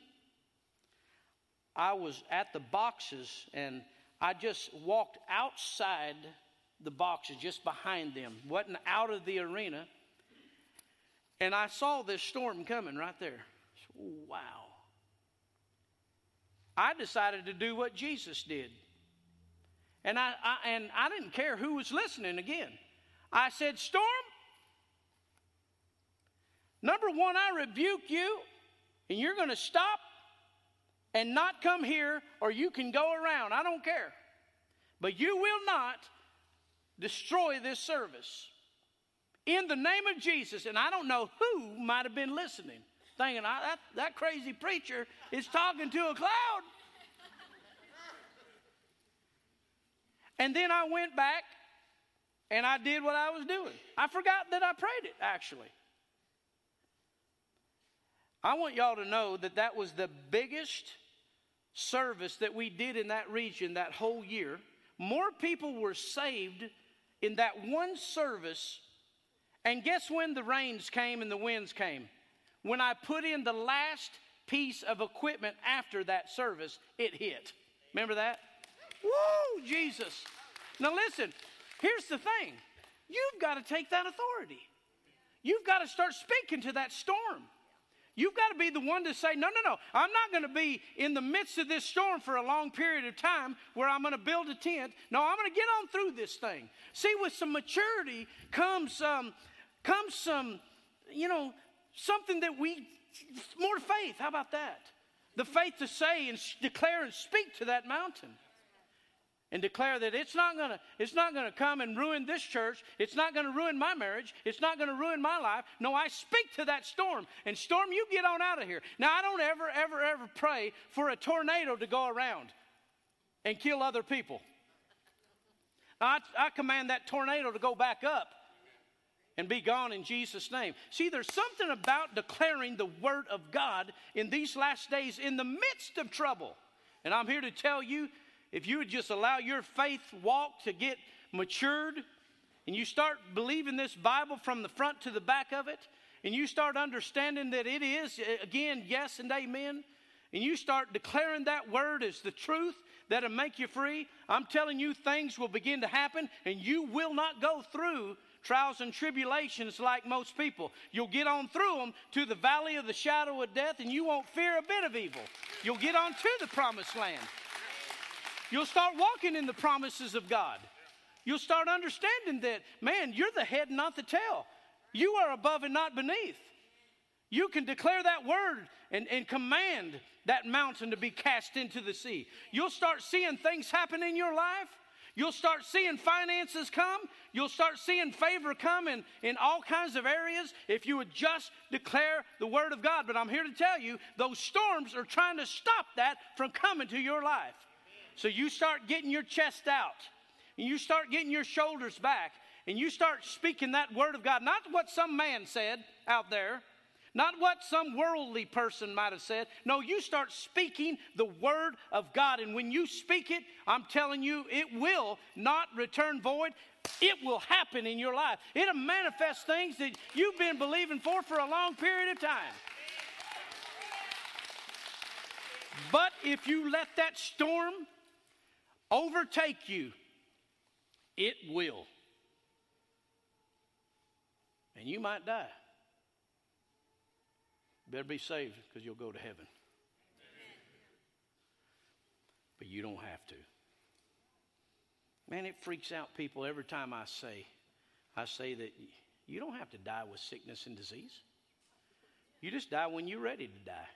Speaker 1: I was at the boxes, and I just walked outside the boxes, just behind them. Wasn't out of the arena. And I saw this storm coming right there. Wow. I decided to do what Jesus did. And I, I and I didn't care who was listening again. I said, storm, number one, I rebuke you, and you're going to stop and not come here, or you can go around. I don't care. But you will not destroy this service. In the name of Jesus. And I don't know who might have been listening, thinking, that, that crazy preacher is talking to a cloud. And then I went back and I did what I was doing. I forgot that I prayed it, actually. I want y'all to know that that was the biggest service that we did in that region that whole year. More people were saved in that one service. And guess when the rains came and the winds came? When I put in the last piece of equipment after that service, it hit. Remember that? Woo, Jesus. Now listen, here's the thing. You've got to take that authority. You've got to start speaking to that storm. You've got to be the one to say, no, no, no. I'm not going to be in the midst of this storm for a long period of time where I'm going to build a tent. No, I'm going to get on through this thing. See, with some maturity comes, um, comes some, you know, something that we, more faith. How about that? The faith to say and declare and speak to that mountain. And declare that it's not gonna, it's not gonna come and ruin this church. It's not gonna ruin my marriage. It's not gonna ruin my life. No, I speak to that storm. And storm, you get on out of here. Now, I don't ever, ever, ever pray for a tornado to go around and kill other people. I, I command that tornado to go back up and be gone in Jesus' name. See, there's something about declaring the word of God in these last days in the midst of trouble. And I'm here to tell you, if you would just allow your faith walk to get matured, and you start believing this Bible from the front to the back of it, and you start understanding that it is, again, yes and amen, and you start declaring that word as the truth that'll make you free, I'm telling you, things will begin to happen, and you will not go through trials and tribulations like most people. You'll get on through them to the valley of the shadow of death, and you won't fear a bit of evil. You'll get on to the promised land. You'll start walking in the promises of God. You'll start understanding that, man, you're the head and not the tail. You are above and not beneath. You can declare that word and, and command that mountain to be cast into the sea. You'll start seeing things happen in your life. You'll start seeing finances come. You'll start seeing favor come in, in all kinds of areas if you would just declare the word of God. But I'm here to tell you, those storms are trying to stop that from coming to your life. So you start getting your chest out, and you start getting your shoulders back, and you start speaking that word of God. Not what some man said out there, Not what some worldly person might have said. No, you start speaking the word of God. And when you speak it, I'm telling you, it will not return void. It will happen in your life. It'll manifest things that you've been believing for for a long period of time. But if you let that storm overtake you, it will. And you might die. Better be saved because you'll go to heaven. But you don't have to. Man, it freaks out people every time I say, I say that you don't have to die with sickness and disease. You just die when you're ready to die.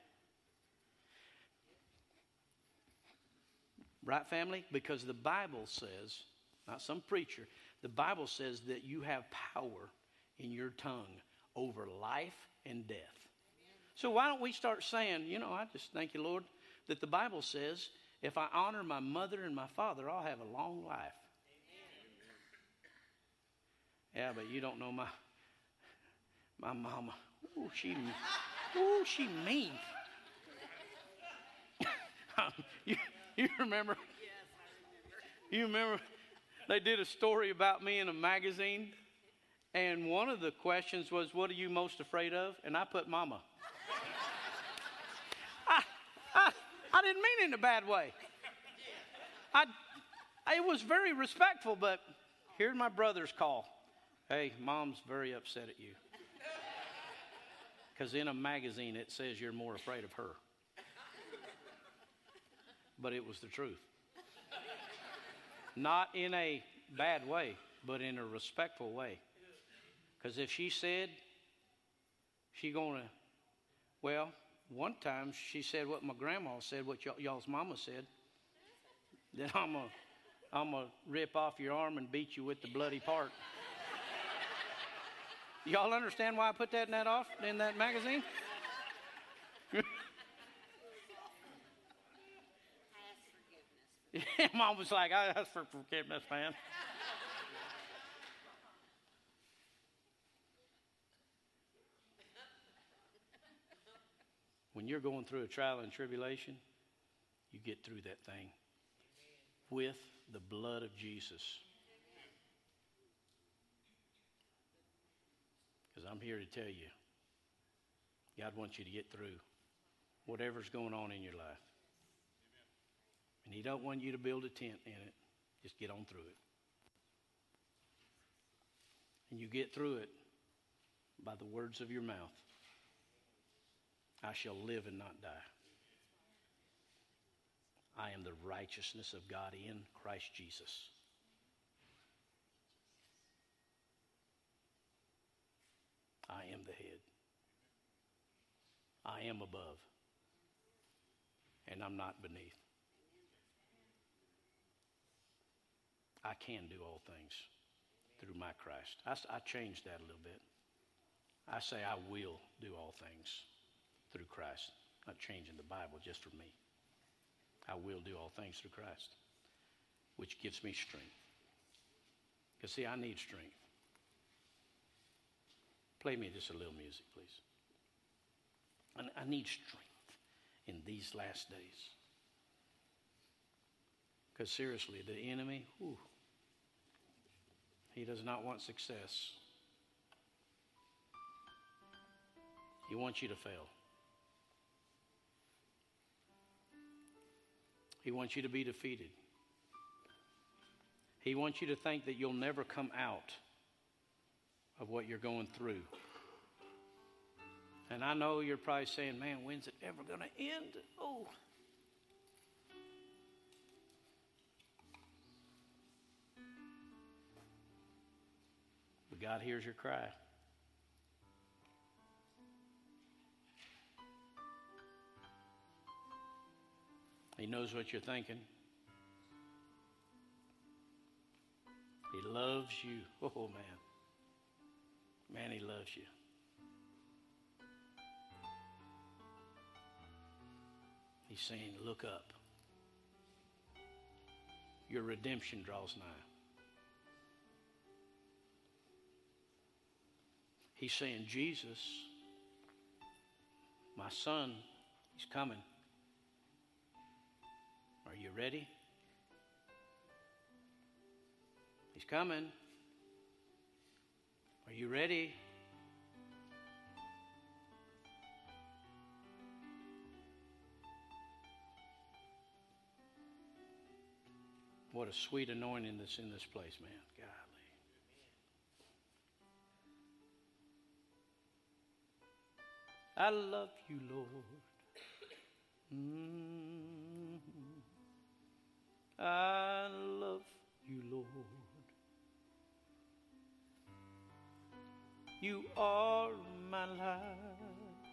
Speaker 1: Right, family? Because the Bible says, not some preacher, the Bible says that you have power in your tongue over life and death. So why don't we start saying, you know, I just thank you, Lord, that the Bible says if I honor my mother and my father, I'll have a long life. Amen. Yeah, but you don't know my my mama. Ooh, she, ooh, she mean. you, you remember?
Speaker 3: Yes, I remember.
Speaker 1: You remember they did a story about me in a magazine, and one of the questions was, what are you most afraid of? And I put mama. I, I, I didn't mean it in a bad way. I, it was very respectful, but here's my brother's call. Hey, mom's very upset at you. Because in a magazine it says you're more afraid of her. But it was the truth. Not in a bad way, but in a respectful way. Because if she said, she gonna, well, one time she said what my grandma said, what y- y'all's mama said, then I'm gonna, I'm gonna rip off your arm and beat you with the bloody part. Y'all understand why I put that in that off in that magazine? Yeah, Mom was like, I asked for forgiveness, man. When you're going through a trial and tribulation, you get through that thing with the blood of Jesus. Because I'm here to tell you, God wants you to get through whatever's going on in your life. And He don't want you to build a tent in it. Just get on through it. And you get through it by the words of your mouth. I shall live and not die. I am the righteousness of God in Christ Jesus. I am the head. I am above. And I'm not beneath. I can do all things through my Christ. I, I changed that a little bit. I say I will do all things through Christ. Not changing the Bible just for me. I will do all things through Christ, which gives me strength. Because see, I need strength. Play me just a little music, please. I, I need strength in these last days. Because seriously, the enemy, whew, he does not want success. He wants you to fail. He wants you to be defeated. He wants you to think that you'll never come out of what you're going through. And I know you're probably saying, man, when's it ever going to end? Oh. But God hears your cry. He knows what you're thinking. He loves you. Oh, man. Man, He loves you. He's saying, look up. Your redemption draws nigh. He's saying, Jesus son, he's coming. Are you ready? He's coming. Are you ready? What a sweet anointing that's in this place, man. Golly. I love you, Lord. Mm-hmm. I love you, Lord. You are my life.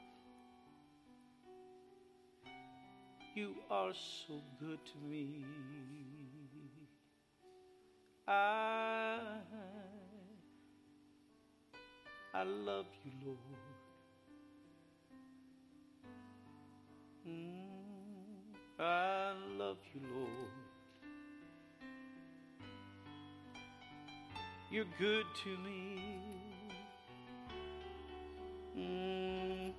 Speaker 1: You are so good to me. I, I love you, Lord. Mm, I love you, Lord. You're good to me. Mm-hmm.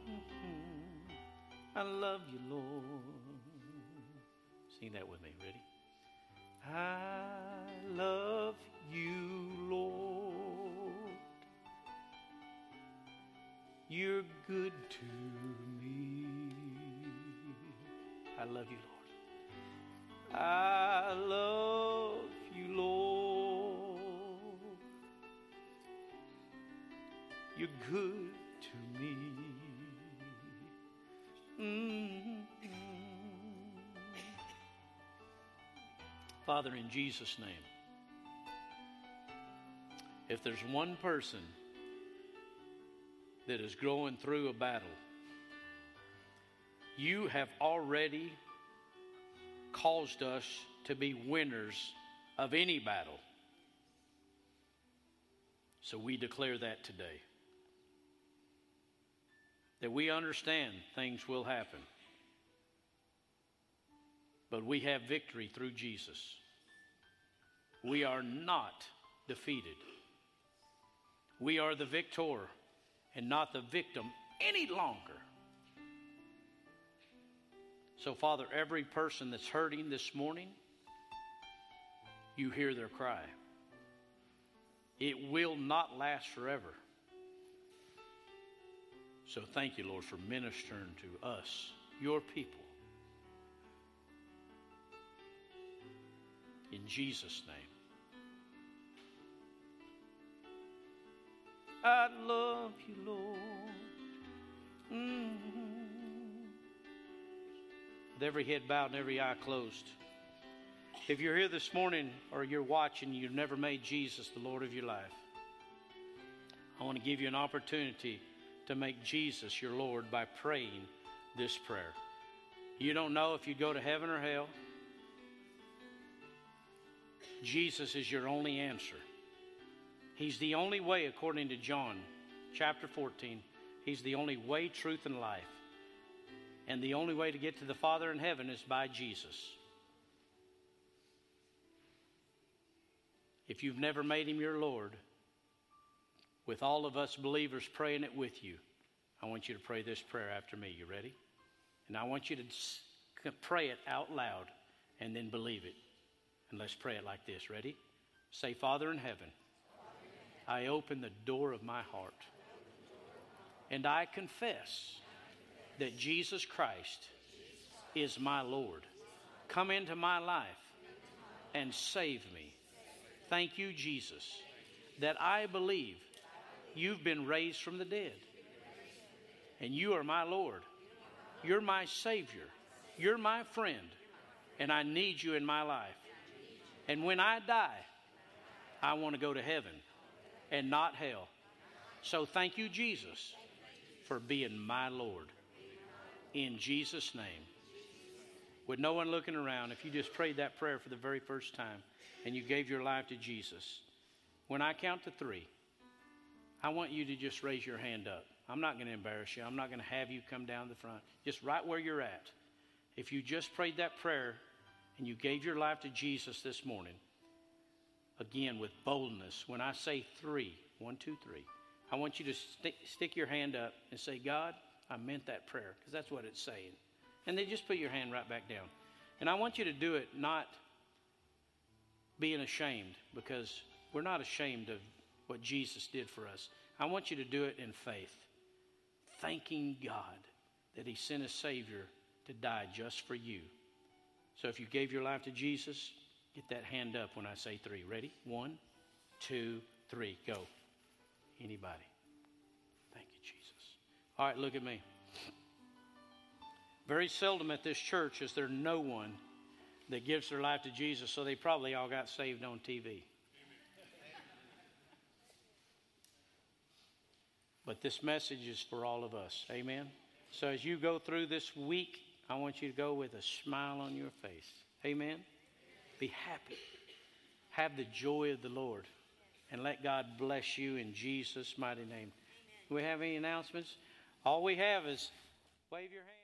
Speaker 1: I love you, Lord. Sing that with me. Ready? I love you, Lord. You're good to me. I love you, Lord. I love you, Lord. You're good to me. Mm-hmm. Father, in Jesus' name, if there's one person that is growing through a battle, you have already caused us to be winners of any battle. So we declare that today. That we understand things will happen. But we have victory through Jesus. We are not defeated. We are the victor and not the victim any longer. So, Father, every person that's hurting this morning, you hear their cry. It will not last forever. So thank you, Lord, for ministering to us, your people. In Jesus' name. I love you, Lord. Mm-hmm. With every head bowed and every eye closed. If you're here this morning or you're watching, you've never made Jesus the Lord of your life, I want to give you an opportunity to make Jesus your Lord by praying this prayer. You don't know if you go to heaven or hell. Jesus is your only answer. He's the only way, according to John chapter fourteen. He's the only way, truth, and life. And the only way to get to the Father in heaven is by Jesus. If you've never made him your Lord, with all of us believers praying it with you, I want you to pray this prayer after me. You ready? And I want you to pray it out loud and then believe it. And let's pray it like this. Ready? Say, Father in heaven, I open the door of my heart and I confess that Jesus Christ is my Lord. Come into my life and save me. Thank you, Jesus, that I believe you've been raised from the dead. And you are my Lord. You're my Savior. You're my friend. And I need you in my life. And when I die, I want to go to heaven and not hell. So thank you, Jesus, for being my Lord. In Jesus' name. With no one looking around, if you just prayed that prayer for the very first time and you gave your life to Jesus, when I count to three, I want you to just raise your hand up. I'm not going to embarrass you. I'm not going to have you come down the front. Just right where you're at. If you just prayed that prayer and you gave your life to Jesus this morning, again with boldness, when I say three, one, two, three, I want you to st- stick your hand up and say, God, I meant that prayer, because that's what it's saying. And then just put your hand right back down. And I want you to do it not being ashamed, because we're not ashamed of what Jesus did for us. I want you to do it in faith, thanking God that he sent a Savior to die just for you. So if you gave your life to Jesus, get that hand up when I say three. Ready? One, two, three. Go. Anybody? Thank you, Jesus. All right, look at me. Very seldom at this church is there no one that gives their life to Jesus, so they probably all got saved on T V. But this message is for all of us. Amen? So as you go through this week, I want you to go with a smile on your face. Amen? Be happy. Have the joy of the Lord. And let God bless you in Jesus' mighty name. Do we have any announcements? All we have is wave your hand.